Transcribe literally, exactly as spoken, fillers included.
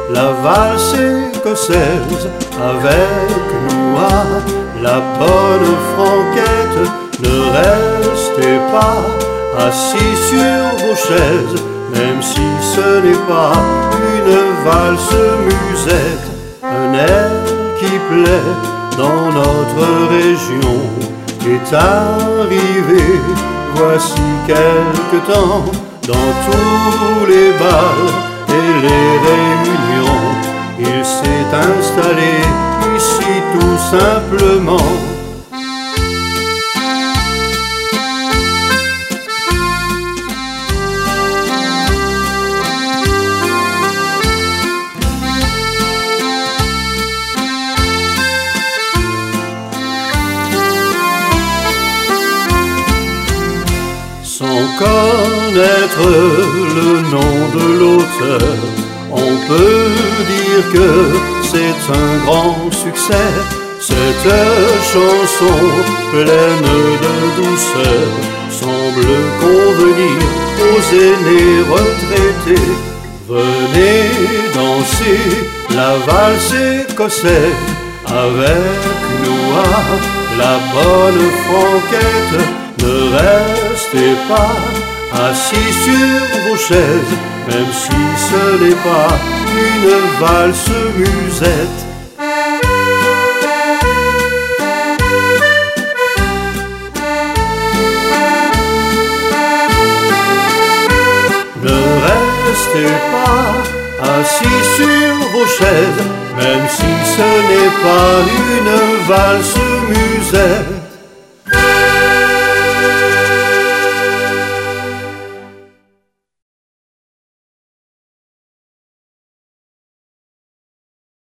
la valse écossaise avec nous. Ah, la bonne Franquette, ne restez pas assis sur vos chaises, même si ce n'est pas une valse musette. Un air qui plaît dans notre région est arrivé voici quelque temps. Dans tous les bals et les réunions, il s'est installé ici tout simplement. Sans connaître le nom de l'auteur, on peut dire que c'est un grand succès. Cette chanson pleine de douceur semble convenir aux aînés retraités. Venez danser la valse écossaise avec nous. Ah, la bonne Franquette, ne restez pas assis sur vos chaises, même si ce n'est pas une valse musette. Ne restez pas assis sur vos chaises, même si ce n'est pas une valse musette.